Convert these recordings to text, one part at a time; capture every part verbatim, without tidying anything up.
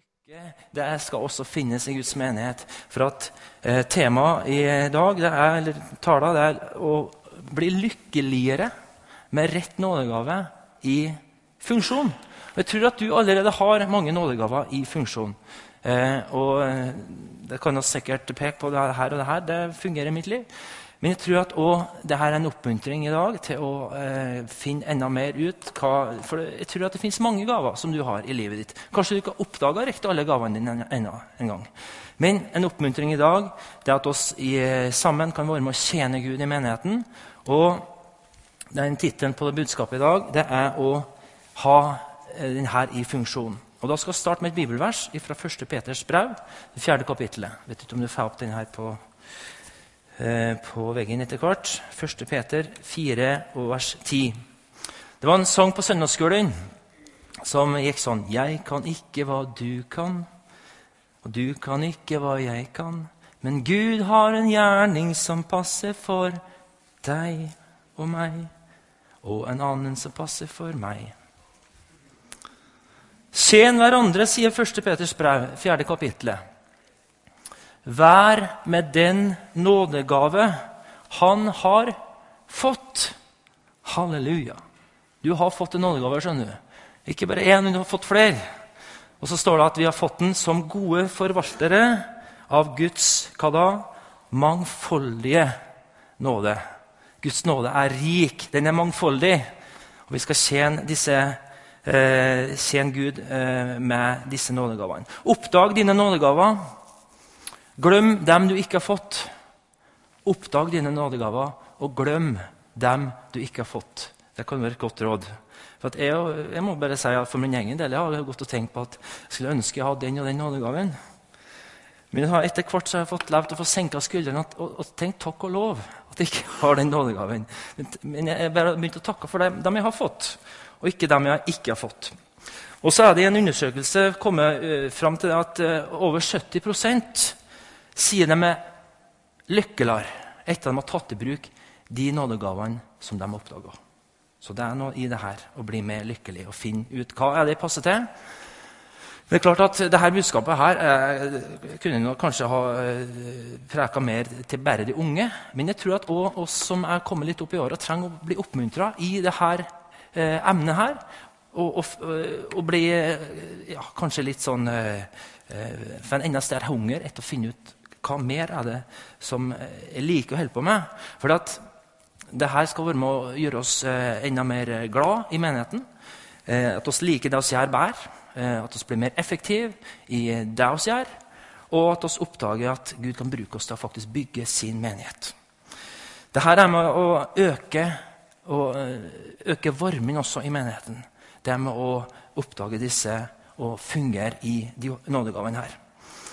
lykke, det skal også finnes i Guds menighet. For at eh, temaet i dag, det er, eller tala, det er å bli lykkeligere med rett nådegave i funksjon. Og jeg tror at du allerede har mange nådegaver i funksjon. Eh, og eh, det kan jeg sikkert peke på det her og det her, det fungerer i mitt liv. Men jeg tror at også, det her er en oppmuntring i dag til å eh, finne enda mer ut. Hva, for jeg tror at det finnes mange gaver som du har i livet ditt. Kanskje du ikke har oppdaget riktig alle gavene dine enda en gang. Men en oppmuntring i dag, det er at oss i, sammen kan være med å tjene Gud i menigheten. Og den titelen på det budskapet i dag, det er å ha den her i funksjon. Og da skal jeg starte med et bibelvers fra første Peters brev, det fjerde kapittelet. Jeg vet ikke om du får opp den her på... på veggen etter hvert. første Peter fire og vers ti. Det var en sang på søndagsskolen som gikk sånn: Jeg kan ikke hva du kan, og du kan ikke hva jeg kan, men Gud har en gjerning som passer for deg og meg, og en annen som passer for meg. Tjen hverandre, sier første Peters brev, fjerde kapittelet. Vær med den nådegave han har fått. Halleluja. Du har fått en nådegave, skjønner du. Ikke bare en, men du har fått flere. Og så står det at vi har fått den som gode forvaltere av Guds, hva da? Mangfoldige nåde. Guds nåde er rik, den er mangfoldig. Og vi skal tjene, disse, eh, tjene Gud eh, med disse nådegavene. Oppdag dine nådegaver. Glem dem du ikke har fått. Oppdag dine nådegaver, og glem dem du ikke har fått. Det kan være et godt råd. For at jeg, jeg må bare si at for min egen del, jeg har gått og tenkt på at jeg skulle ønske jeg hadde den og den nådegaven. Men etter hvert så har jeg fått lov til å få senket skuldrene og, og, og tenkt takk og lov at jeg ikke har den nådegaven. Men jeg har bare begynt å takke for dem, dem jeg har fått, og ikke dem jeg ikke har fått. Og så er det en undersøkelse kommet uh, frem til at uh, over sytti prosent sier de er lykkeligere etter at de har tatt i bruk de nådegavene som de har oppdaget. Så det er noe i det her, å bli mer lykkelig og finne ut hva er det passer til. Det er klart at dette budskapet her eh, kunne nok kanskje ha eh, preket mer til bare de unge, men jeg tror at også oss som er kommet litt opp i året trenger å bli oppmuntret i dette eh, emnet her, og, og, og bli ja, kanskje litt sånn eh, for en enda større hunger etter å finne ut hva mer er det som jeg liker å holde på med. For at dette skal være med å gjøre oss enda mer glad i menigheten, at oss liker det oss gjør bedre, at oss blir mer effektiv i det oss gjør, og at oss oppdager at Gud kan bruke oss til å faktisk bygge sin menighet. Dette er med å øke, og øke varmen også i menigheten. Det er med å oppdage disse og fungere i de nådegavene her.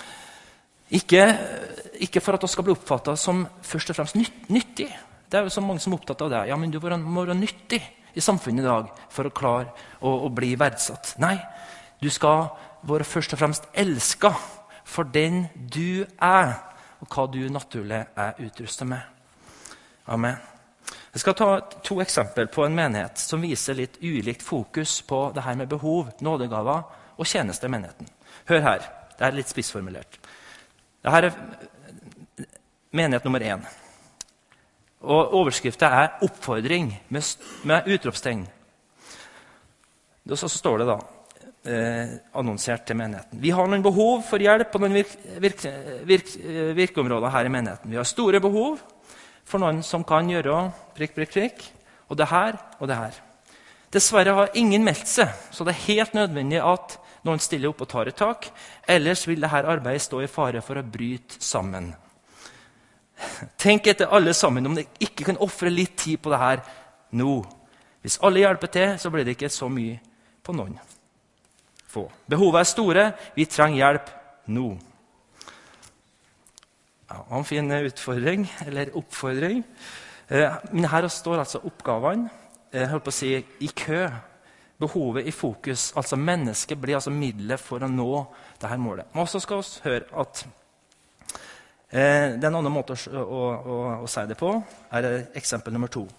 Ikke, ikke for at det skal bli oppfattet som først og fremst nytt, nyttig. Det er jo så mange som er opptatt av det. Ja, men du må være nyttig i samfunnet i dag for å klare å, å bli verdsatt. Nei, du skal være først og fremst elsket for den du er, og hva du naturlig er utrustet med. Amen. Jeg skal ta to eksempler på en menighet som viser litt ulikt fokus på det her med behov, nådegaver og tjeneste i menigheten. Hør her, det er litt spissformulert. Dette er menighet nummer én. Og overskriften er oppfordring med, med utropstegn. Så står det da, eh, annonsert til menigheten. Vi har noen behov for hjelp på noen virk, virk, virk, virkeområder her i menigheten. Vi har store behov for noen som kan gjøre prikk, prikk, prikk, og det her og det her. Dessverre har ingen meldt seg, så det er helt nødvendig at noen stiller opp og tar et tak, ellers vil dette arbeidet stå i fare for å bryte sammen. Tenk etter alle sammen om dere ikke kan offre litt tid på det her nå. Hvis alle hjelper til, så blir det ikke så mye på noen. Få. Behovet er store, vi trenger hjelp nå. Ja, en fin utfordring, eller oppfordring. Men her står altså oppgavene, jeg holdt på å si, i kø. Behovet i fokus, altså mennesket blir altså middelet for å nå dette målet. Og så skal vi høre at eh, det er en annen måte å, å, å, å si det på, er eksempel nummer to.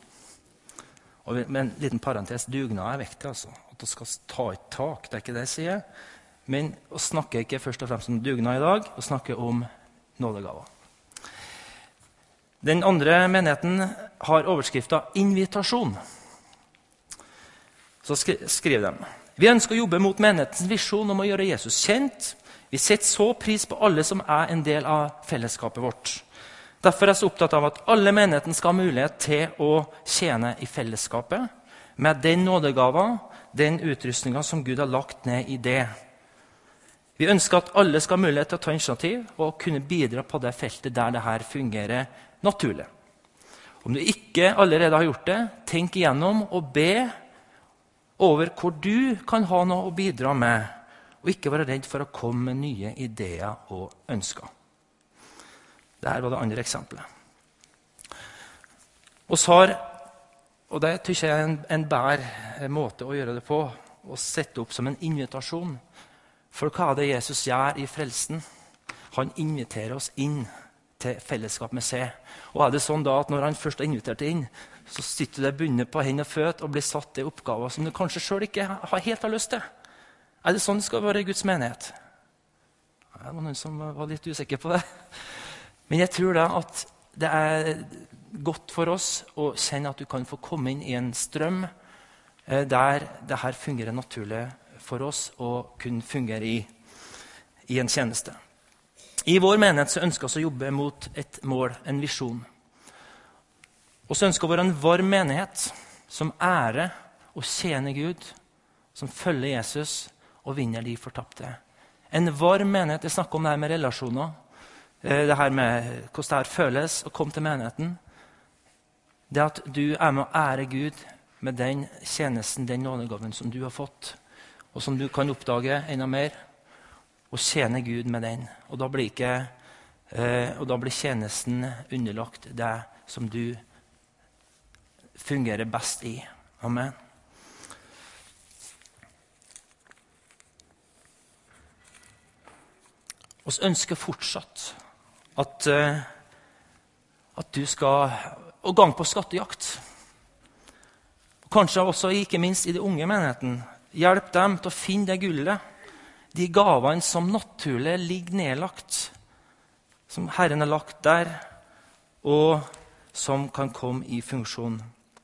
Og med en liten parentes, dugnad er viktig, altså. At du skal ta et tak, det er ikke det jeg sier. Men vi snakker ikke først og fremst om dugnad i dag, vi snakker om nådegaver. Den andre menigheten har overskriften invitasjon. Så skriver de: Vi ønsker å jobbe mot menighetens visjon om å gjøre Jesus kjent. Vi setter så pris på alle som er en del av fellesskapet vårt. Derfor er jeg så opptatt av at alle menigheten skal ha mulighet til å tjene i fellesskapet med den nådegaven, den utrustningen som Gud har lagt ned i det. Vi ønsker at alle skal ha mulighet til å ta initiativ og kunne bidra på det feltet der det her fungerer naturlig. Om du ikke allerede har gjort det, tenk igjennom og be over hvor du kan ha noe å bidra med, og ikke være redd for å komme med nye ideer og ønsker. Dette var det andre eksempelet. Og så har, og det synes jeg er en, en bedre måte å gjøre det på, å sette opp som en invitasjon. For hva er det Jesus gjør i frelsen? Han inviterer oss inn til fellesskap med seg. Og er det sånn da at når han først har invitert deg inn, så sitter du bundet på henne og føt og blir satt til oppgaver som du kanskje selv ikke har helt har lyst til. Er det sånn det skal være i Guds menighet? Det var noen som var litt usikker på det. Men jeg tror da at det er godt for oss å kjenne at du kan få komme inn i en strøm der det her fungerer naturlig for oss å kunne fungere i, i en tjeneste. I vår menighet så ønsker vi å jobbe mot et mål, en visjon. Og så ønsker vi å være en varm menighet som ærer og tjener Gud, som følger Jesus og vinner de fortapte. En varm menighet, jeg snakker om det her med relasjoner, det her med hvordan det her føles å komme til menigheten. Det at du er med å ære Gud med den tjenesten, den nådegaven som du har fått, og som du kan oppdage enda mer, og tjene Gud med den. Og da blir, ikke, eh, og da blir tjenesten underlagt det som du fungerer best i. Amen. Og så ønsker fortsatt at, uh, at du skal og gang på skattejakt. Og kanskje også, ikke minst i de unge menigheten, hjelp dem til å finne det gullet, de gavene som naturlig ligger nedlagt, som Herren har lagt der, og som kan komme i funksjon.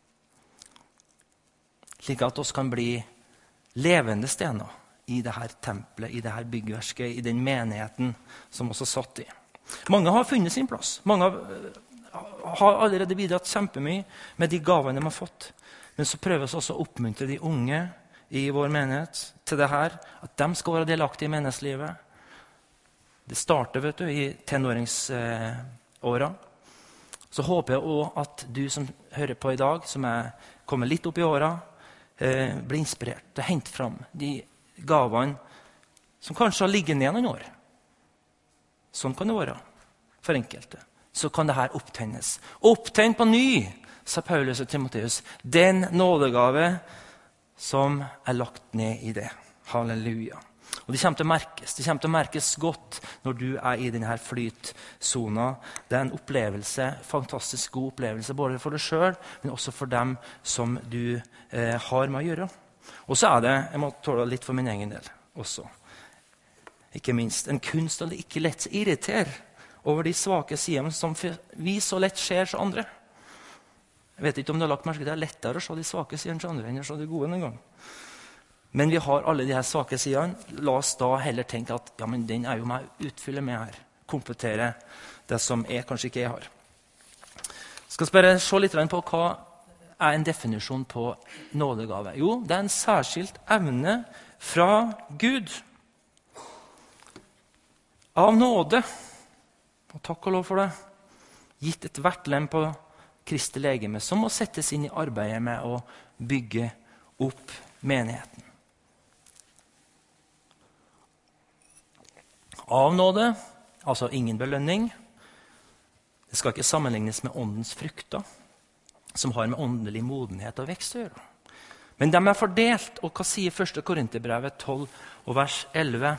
Slik at oss kan bli levende stener i det her tempelet, i det her byggverket, i den menigheten som også satt i. Mange har funnet sin plass. Mange har allerede bidratt kjempemye med de gavene de har fått. Men så prøver vi også å oppmuntre de unge i vår menighet til det her, at de skal være delaktige i menighetslivet. Det starter, vet du, i tenåringsåra. Så håper jeg også at du som hører på i dag, som er kommet litt opp i åra, eh, blir inspirert til å hente fram de gavene som kanskje har ligget ned noen år. Sånn kan det være for enkelte. Så kan det her opptennes. Opptenn på ny, sa Paulus og Timotheus, den nådegave som er lagt ned i det. Halleluja. Og det kommer til å merkes. Det kommer til å merkes godt når du er i denne flytsona. Det er en opplevelse, fantastisk god opplevelse, både for deg selv, men også for dem som du eh, har med å gjøre. Og så er det, jeg må tåle litt for min egen del også, ikke minst, en kunst å ikke lett irritere over de svake sidene som vi så lett ser som andre. Jeg vet ikke om du har lagt merke til det, det er lettere å se de svake sidene som andre enn å se de gode en gang. Men vi har alle de her svake sidene. La oss da heller tenke at ja, men den er jo meg utfylle med her. Komplettere det som jeg kanskje ikke jeg har. Jeg skal bare se litt på hva er en definisjon på nådegave. Jo, det er en særskilt evne fra Gud. Av nåde, og takk og lov for det, gitt et hvert lem på Kristi legeme, som må settes inn i arbeidet med å bygge opp menigheten. Av nåde, altså ingen belønning. Det skal ikke sammenlignes med åndens frukter, som har med åndelig modenhet og vekst å gjøre. Men de er fordelt, og hva sier første Korinterbrevet tolv og vers elleve?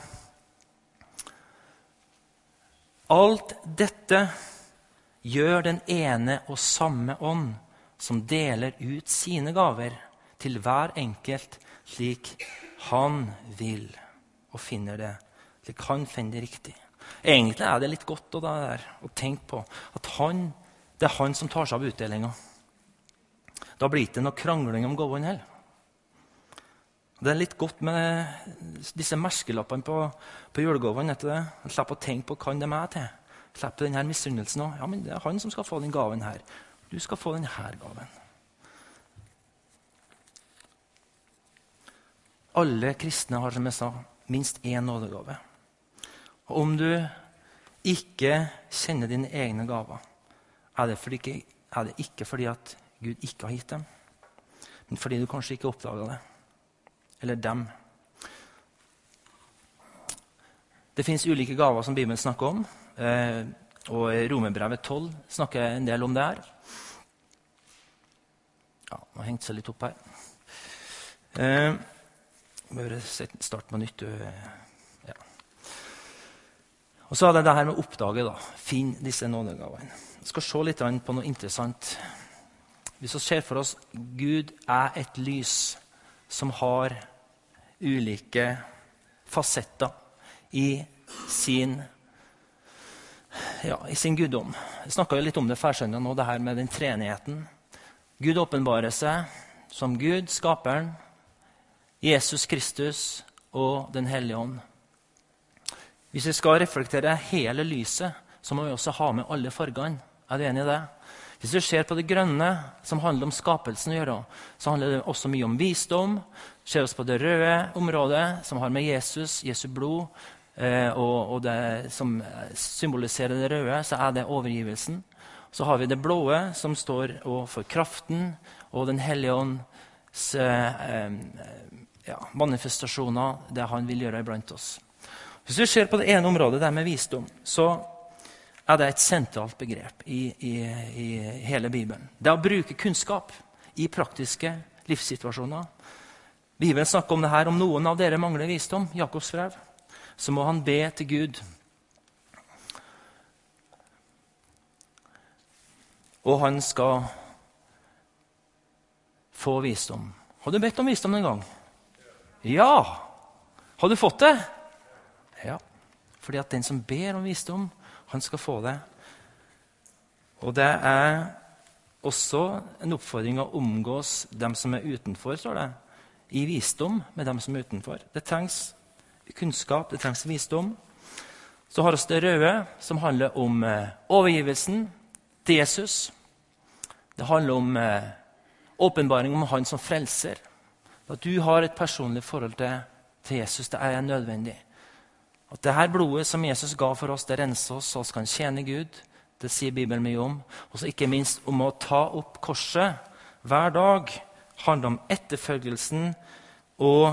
Alt dette gjør den ene og samme ånd, som deler ut sine gaver til hver enkelt slik han vil. og finner det. Slik han finner det riktig. Egentlig er det litt godt å, der, å tenke på at han, det er han som tar seg av utdelingen. Da blir det ikke noe krangling om gåven heller. Det er litt godt med disse merkelappene på, på julegåven. Man slipper å tenke på hva det er med til. Slipper denne misunnelsen også. Ja, men det er han som skal få den gaven her. Du skal få denne gaven. Alle kristne har, som jeg sa, minst én nådegave. Og om du ikke kjenner dine egne gaver, er det, fordi, er det ikke fordi at Gud ikke har gitt dem, men fordi du kanskje ikke oppdaget det. Eller dem. Det finnes ulike gaver som Bibelen snakker om, eh, og i Romerbrevet tolv snakker en del om det her. Ja, nå har hengt seg litt opp her. Eh, Bare starte på nytt. Ja. Og så er det det her med å oppdage. Da. Finn disse nådegavene. Vi skal se litt på noe interessant. Hvis vi ser for oss Gud er et lys som har ulike fasetter i sin, ja, i sin guddom. Jeg snakket litt om det færsøndag nå, det her med den treenigheten. Gud åpenbarer seg som Gud, skaperen, Jesus Kristus og Den hellige ånd. Hvis vi skal reflektere hele lyset, så må vi også ha med alle fargene. Er du enig i det? Hvis vi ser på det grønne, som handler om skapelsen å gjøre, så handler det også mye om visdom. Ser vi på det røde området, som har med Jesus, Jesu blod, eh, og, og det som symboliserer det røde, så er det overgivelsen. Så har vi det blåe, som står for kraften, og Den hellige ånds eh, Ja, manifestasjoner, det han vil gjøre iblant oss. Hvis vi ser på det ene området, det med visdom, så er det et sentralt begrep i, i, i hele Bibelen. Det er å bruke kunnskap i praktiske livssituasjoner. Bibelen snakker om det her, om noen av dere mangler visdom, Jakobs brev, så må han be til Gud. Og han skal få visdom. Har du bedt om visdom en gang? Ja! Har du fått det? Ja. Fordi at den som ber om visdom, han skal få det. Og det er også en oppfordring å omgås dem som er utenfor, står det. I visdom med dem som er utenfor. Det trengs kunnskap, det trengs visdom. Så har vi det røde, som handler om eh, overgivelsen til Jesus. Det handler om eh, åpenbaring om han som frelser. At du har et personlig forhold til, til Jesus, det er nødvendig. At det her blodet som Jesus ga for oss, det renser oss, så vi kan tjene Gud. Det sier Bibelen mye om. Og så ikke minst om å ta opp korset hver dag. Handler om etterfølgelsen og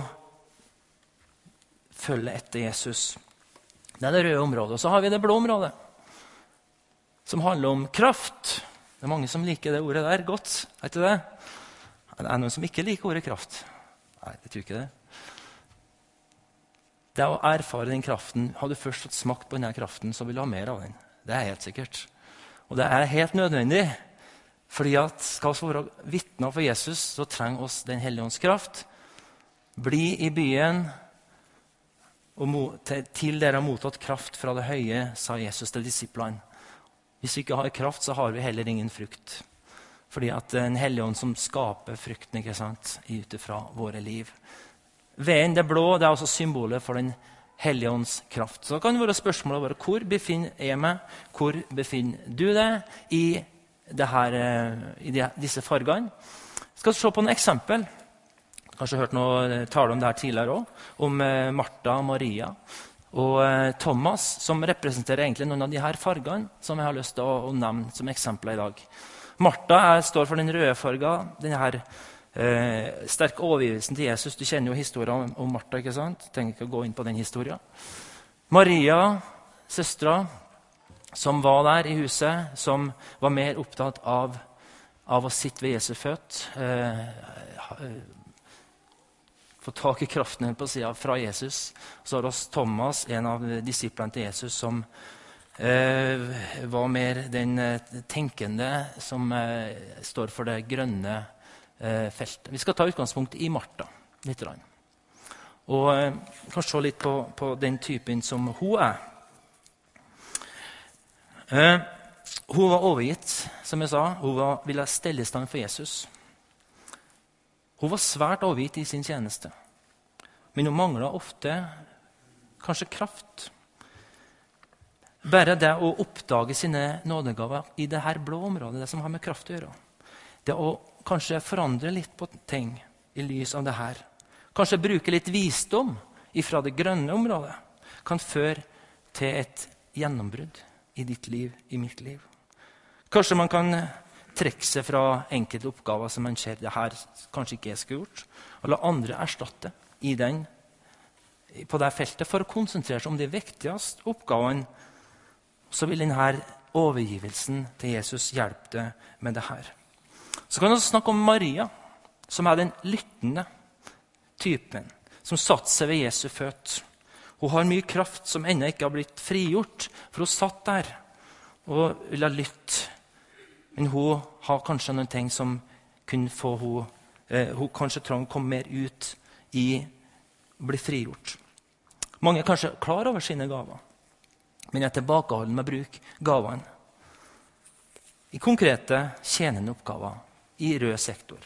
følge etter Jesus. Det er det røde området. Og så har vi det blå området, som handler om kraft. Det er mange som liker det ordet der godt, er ikke det? Det er noen som ikke liker ordet kraft. Nei, jeg tror ikke det. Det er å erfare den kraften. Har du først fått smakt på denne kraften, så vil du ha mer av den. Det er helt sikkert. Og det er helt nødvendig. Fordi at skal vi være vitner for Jesus, så trenger oss Den hellige ånds kraft. Bli i byen og til dere har mottatt kraft fra det høye, sa Jesus til disiplene. Hvis vi ikke har kraft, så har vi heller ingen frukt. Fordi at det er Den hellige ånd som skaper frukten, ikke sant, utifra våre liv. Veien, det blå, det er også symbolet for Den hellige ånds kraft. Så kan det være spørsmålet våre, hvor befinner jeg meg? Hvor befinner du deg i, det her, i de, disse fargene? Jeg skal se på noen eksempel. Kanskje hørt noe tale om det her tidligere også, om Martha, Maria og Thomas, som representerer egentlig noen av de her fargene, som jeg har lyst til å, å nevne som eksempler i dag. Martha er, står for den røde farga, denne her, eh, sterke overgivelsen til Jesus. Du kjenner jo historien om, om Martha, ikke sant? Jeg trenger ikke å gå inn på den historien. Maria, søstra, som var der i huset, som var mer opptatt av, av å sitte ved Jesu føtt, eh, få tak i kraften på siden fra Jesus. Så har vi Thomas, en av disiplene til Jesus, som Eh, var mer den eh, tenkende som eh, står for det grønne eh, feltet. Vi skal ta utgangspunkt i Martha litt. Og eh, kan se litt på, på den typen som hun er. Eh, hun var overgitt, som jeg sa. Hun var, ville stelle i stand for Jesus. Hun var svært overgitt i sin tjeneste. Men hun manglet ofte kanskje kraft. Bare det å oppdage sine nådegaver i det her blå området, det som har med kraft å gjøre. Det å kanskje forandre litt på ting i lys av det her. Kanskje bruke litt visdom ifra det grønne området kan føre til et gjennombrudd i ditt liv, i mitt liv. Kanskje man kan trekke seg fra enkelte oppgaver som man ser det her kanskje ikke jeg skulle gjort, og la andre erstatte i den, på det feltet for å konsentrere seg om de viktigste oppgavene. Så vil denne overgivelsen til Jesus hjelpe deg med det her. Så kan vi også snakke om Maria, som er den lyttende typen, som satt seg ved Jesu føtt. Hun har mye kraft som ennå ikke har blitt frigjort, for hun satt der og ville lytte. Men hun har kanskje noen ting som kunne få hun, eh, hun kanskje trang å komme mer ut i å bli frigjort. Mange er kanskje klar over sine gaver, men er tilbakeholden med å bruke gavene i konkrete, tjenende oppgaver i rød sektor.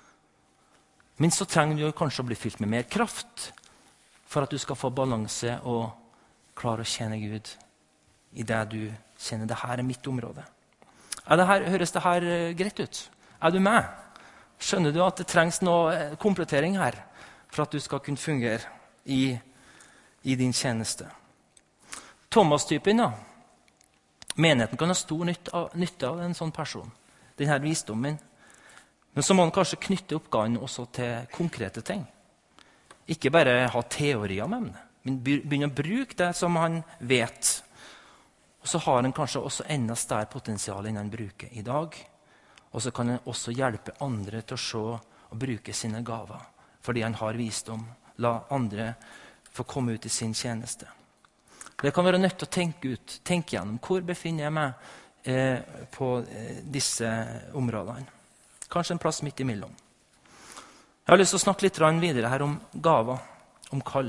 Men så trenger du kanskje å bli fylt med mer kraft for at du skal få balanse og klare å tjene Gud i det du kjenner. Det her er mitt område. Er det her, høres det her greit ut? Er du med? Skjønner du at det trengs noe komplettering her for at du skal kunne fungere i, i din tjeneste? Thomas-typen, ja. Menigheten kan ha stor nytte av, nytte av en sånn person, denne visdommen. Men så må han kanskje knytte oppgaven også til konkrete ting. Ikke bare ha teorier med det, men begynne å bruke det som han vet. Og så har han kanskje også enda større potensial enn han bruker i dag. Og så kan han også hjelpe andre til å se og bruke sine gaver, fordi han har visdom. La andre få komme ut i sin tjeneste. Det kan være nødt til å tenke ut, tenke gjennom hvor befinner jeg meg eh, på eh, disse områdene. Kanskje en plass midt imellom. Jeg har lyst til å snakke litt videre her om gaver, om kall.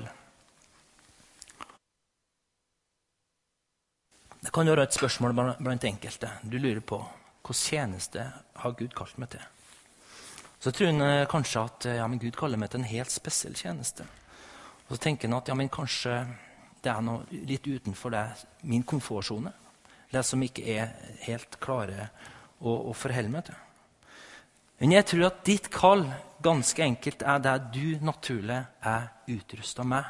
Det kan være et spørsmål blant enkelte. Du lurer på hvilken tjeneste har Gud kalt meg til. Så tror han kanskje at ja, men Gud kaller meg til en helt spesiell tjeneste. Og så tenker han at ja, men kanskje det er noe litt utenfor det, min komfortzone. Det som ikke er helt klare å, å forholde meg til. Men jeg tror at ditt kall ganske enkelt er det du naturlig er utrustet med.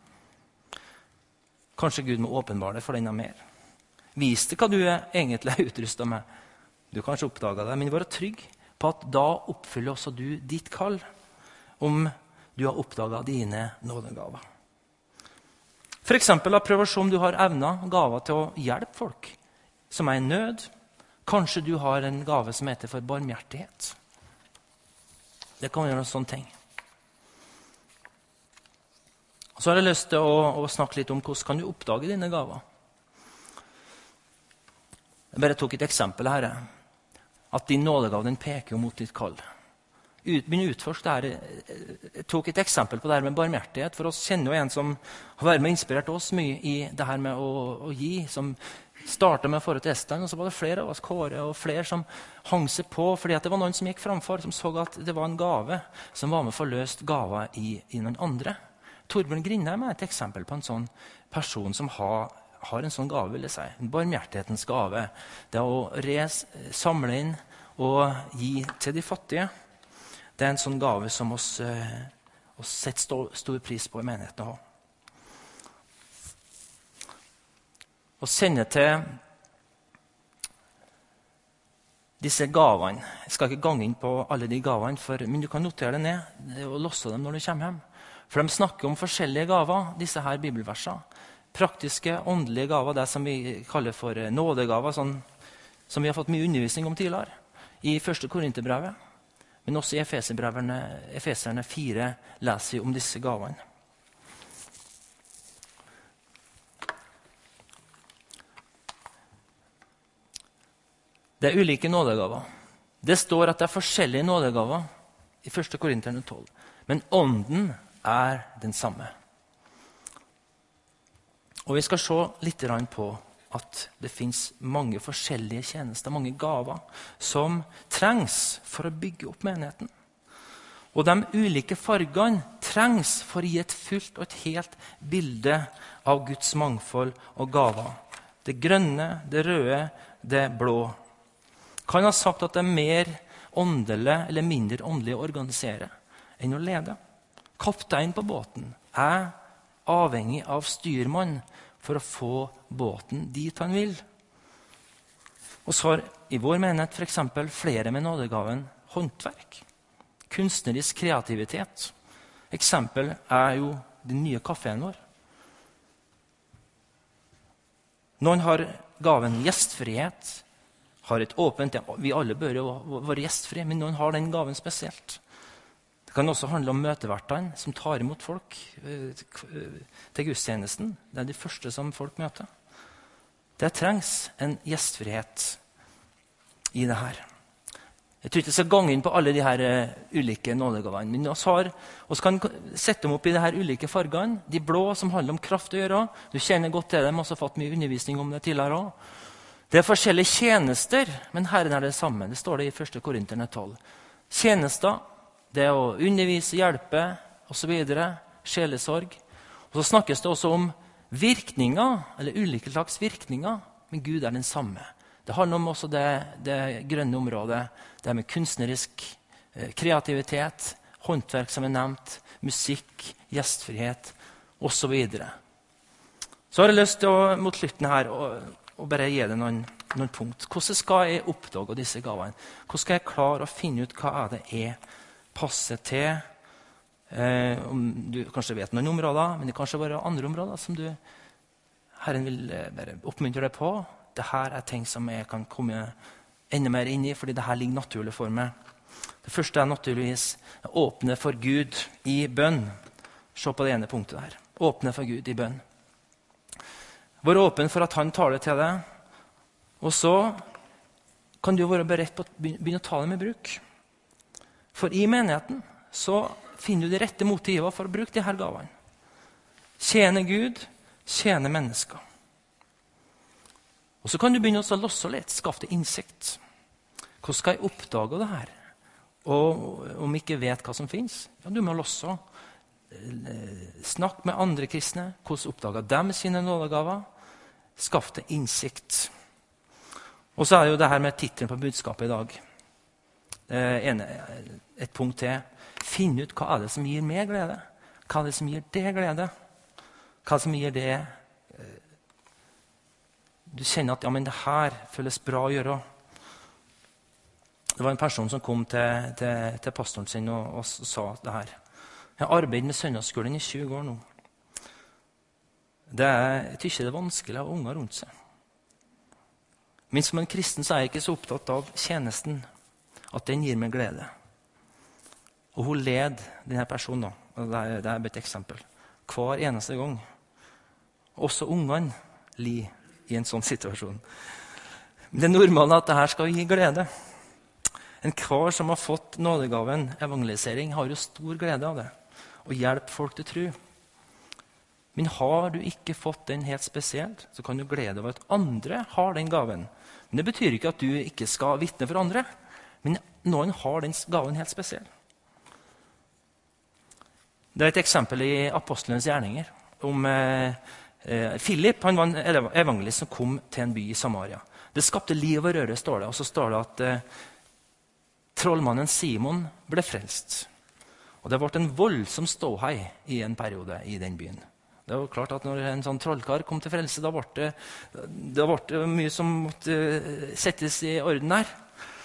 Kanskje Gud må åpenbare det for denne mer. Vis det hva du er egentlig er utrustet med. Du har kanskje oppdaget det, men vær trygg på at da oppfyller også du ditt kall om du har oppdaget dine nådegaver. For eksempel, prøv å se om du har evner og gaver til å hjelpe folk som er i nød. Kanskje du har en gave som heter for barmhjertighet. Det kan være noen sånne ting. Og så har jeg lyst til å, å snakke litt om hvordan kan du oppdage dine gaver. Jeg bare tok et eksempel her. At din nådegave den peker mot ditt kall. Ut, begynne å utforske det her. Jeg tok et eksempel på det her med barmhjertighet. For oss kjenner jo en som har vært med og inspirert oss mye i det her med å, å gi. Som startet med forhold til Estland, og så var det flere av oss, Kåre, og flere som hang seg på. Fordi at det var noen som gikk framfor, som så at det var en gave som var med for løst gaver i, i noen andre. Torbjørn Grindheim er et eksempel på en sånn person som har, har en sånn gave, vil jeg si. En barmhjertighetens gave. Det er å res, samle inn og gi til de fattige. Det er en sånn gave som oss, uh, oss setter stor, stor pris på i menigheten å ha. Og sende til disse gavene. Jeg skal ikke gange inn på alle de gavene, for, men du kan notere det ned og losse dem når du kommer hjem. For de snakker om forskjellige gaver, disse her bibelversene. Praktiske, åndelige gaver, det som vi kaller for nådegaver, sånn, som vi har fått mye undervisning om tidligere. I første Korinterbrevet. Men også i Efeserne fire leser vi om disse gavene. Det er ulike nådegaver. Det står at det er forskjellige nådegaver i første Korinterne tolv. Men ånden er den samme. Og vi skal se litt på at det finnes mange forskjellige tjenester, mange gaver, som trengs for å bygge opp menigheten. Og de ulike fargene trengs for å gi et fullt og et helt bilde av Guds mangfold og gaver. Det grønne, det røde, det blå. Kan ha sagt at det er mer åndelig eller mindre åndelig å organisere enn å lede. Kaptein på båten er avhengig av styrmann for å få båten dit han vil. Og så har i vår menighet for eksempel flere med nådegaven håndverk, kunstnerisk kreativitet. Eksempel er jo den nye kaféen vår. Noen har gaven gjestfrihet, har et åpent, ja, vi alle bør jo være gjestfrie, men noen har den gaven spesielt. Det kan også handle om møtevertene som tar imot folk til gudstjenesten. Det er de første som folk møter. Det trengs en gjestfrihet i det her. Jeg tror ikke jeg skal gange inn på alle de her ulike nådegavene, men vi har, og kan sette dem opp i de her ulike fargene. De blå som handler om kraft å gjøre. Du kjenner godt til dem, og har fått mye undervisning om det tidligere også. Det er forskjellige tjenester, men Herren er det samme. Det står det i første Korinterne tolv. Tjenester, det er å undervise, hjelpe, og så videre, sjelesorg. Og så snakkes det også om virkninger, eller ulike slags virkninger, men Gud er den samme. Det handler om også det, det grønne området, det med kunstnerisk eh, kreativitet, håndverk som er nevnt, musikk, gjestfrihet, og så videre. Så har jeg lyst til å, mot slutten her, og, og bare gi det noen, noen punkt. Hvordan skal jeg oppdage disse gavene? Hvordan skal jeg klare å finne ut hva er det er passer til? Eh, om du kanskje vet noen områder, men det kanskje være andre områder som du, Herren vil eh, bare oppmuntre deg på. Dette er ting som jeg kan komme enda mer inn i, fordi dette ligger naturlig for meg. Det første er naturligvis å åpne for Gud i bønn. Se på det ene punktet der. Åpne for Gud i bønn. Vær åpen for at han taler til deg. Og så kan du være beredt på å begynne å ta dem i bruk. For i menigheten så finner du de rette motiver for å bruke de her gavene. Tjene Gud, tjene mennesker. Og så kan du begynne å losse litt, skaffe deg innsikt. Hvordan skal jeg oppdage det her? Og om jeg ikke vet hva som finnes, ja, du må losse. Snakk med andre kristne. Hvordan oppdager dem sine nådegaver? Skaff deg innsikt. Og så er det jo det her med tittelen på budskapet i dag. Ene, et punkt til. Finn ut hva er det som gir meg glede. Hva er det som gir det glede? Hva er det som gir det du kjenner at ja, men det her føles bra å gjøre. Det var en person som kom til, til, til pastoren sin og, og sa det her. Jeg har arbeidet med søndagsskolen i tjue år nå. Det er, jeg tykker det er vanskelig å ha unger rundt seg. Men som en kristen så er jeg ikke så opptatt av tjenesten, at den gir meg glede. Og hun led denne personen, da. Og det er, det er bare et eksempel. Hver eneste gang. Også ungene lider i en sånn situasjon. Men det er normalt at dette skal gi glede. En hver som har fått nådegaven evangelisering har jo stor glede av det. Og hjelpe folk til tro. Men har du ikke fått den helt spesielt, så kan du glede over at andre har den gaven. Men det betyr ikke at du ikke skal vitne for andre. Men noen har den gaven helt spesiell. Det er et eksempel i Apostlenes gjerninger om eh, Philip, han var en evangelist som kom til en by i Samaria. Det skapte liv og røre, står det. Og så står det at eh, trollmannen Simon ble frelst. Og det ble en voldsom ståhei i en periode i den byen. Det var klart at når en sånn trollkar kom til frelse, da ble det, da ble det mye som måtte settes i orden her.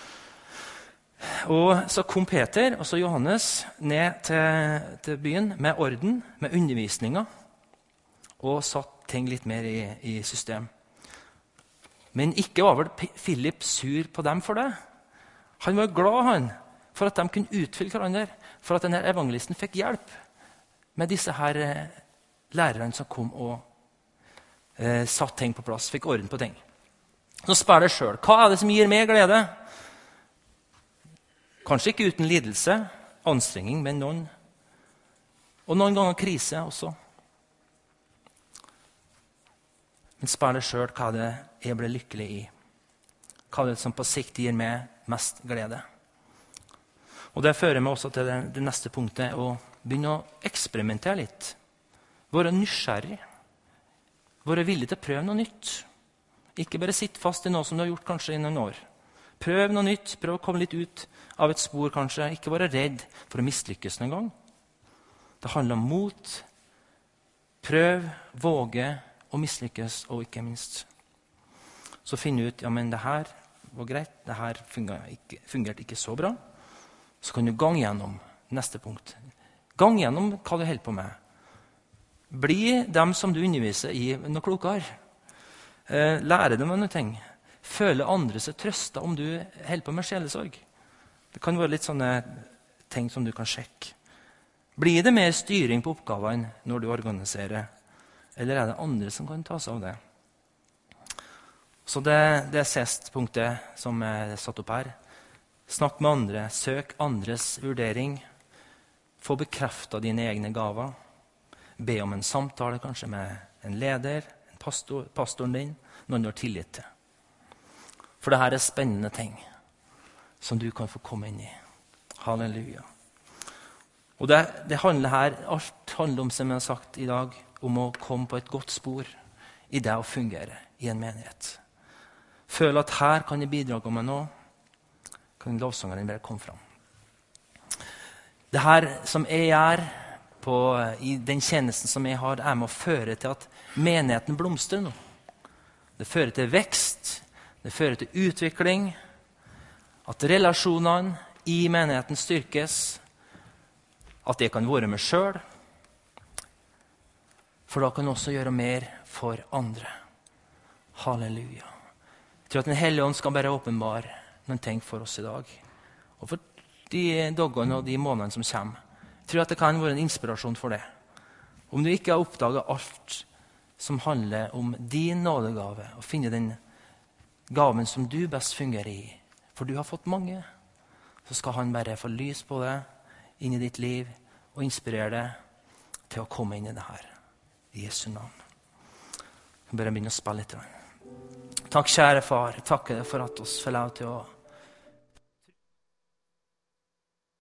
Og så kom Peter og så Johannes ned til, til byen med orden, med undervisninger, og satt ting litt mer i, i system. Men ikke var vel Philip sur på dem for det. Han var glad han, for at de kunne utfylle hverandre, for at denne evangelisten fikk hjelp med disse her eh, lærerne som kom og eh, satt ting på plass, fikk orden på ting. Så spør deg selv, hva er det som gir meg glede? Kanskje ikke uten lidelse, anstrenging, men noen Og noen ganger krise også. Men spør deg selv hva det er jeg ble lykkelig i. Hva det er som på sikt gir meg mest glede. Og det fører meg også til det, det neste punktet, å begynne å eksperimentere litt. Være nysgjerrig. Være villig til å prøve noe nytt. Ikke bare sitte fast i noe som du har gjort kanskje i noen år. Prøv noe nytt, prøv å komme litt ut av et spor kanskje. Ikke være redd for å mislykkes noen gang. Det handler om mot. Prøv, våge og mislykkes, og ikke minst. Så finne ut, ja, men det her var greit, det her fungerte ikke, fungerte ikke så bra. Så kan du gang gjennom neste punkt. Gang gjennom hva du holder på med. Bli dem som du underviser i noe klokere. Eh, lære dem noe ting. Føle andre seg trøsta om du holder på med sjelesorg. Det kan være litt sånne ting som du kan sjekke. Blir det mer styring på oppgavene når du organiserer? Eller er det andre som kan ta seg av det? Så det, det er siste punktet som er satt opp her. Snakk med andre, søk andres vurdering. Få bekreftet dine egne gaver. Be om en samtale kanskje med en leder, en pastor, pastoren din, noen du har tillit til. For det her er spennende ting som du kan få komme inn i. Halleluja. Og det, det handler her, alt handler om, som jeg har sagt i dag, om å komme på et godt spor i det å fungere i en menighet. Føle at her kan jeg bidra med noe, kan lovsangeren bare komme fram. Det her som jeg gjør på, i den tjenesten som jeg har, er med å føre til at menigheten blomstrer nå. Det fører til vekst, det fører til utvikling, at relasjonene i menigheten styrkes, at jeg kan være meg selv, for da kan jeg også gjøre mer for andre. Halleluja. Jeg tror at Den Hellige Ånd skal bare åpenbare noen ting for oss i dag, og for de dagene og de månedene som kommer. Jeg tror at det kan være en inspirasjon for det. Om du ikke har oppdaget alt som handler om din nådegave, og finne den gaven som du best fungerer i, for du har fått mange, så skal han bare få lys på det inn i ditt liv og inspirere deg til å komme inn i det her. I Jesu navn. Jeg bare begynner å spille litt. Takk, kjære far. Takk for at oss får lov til å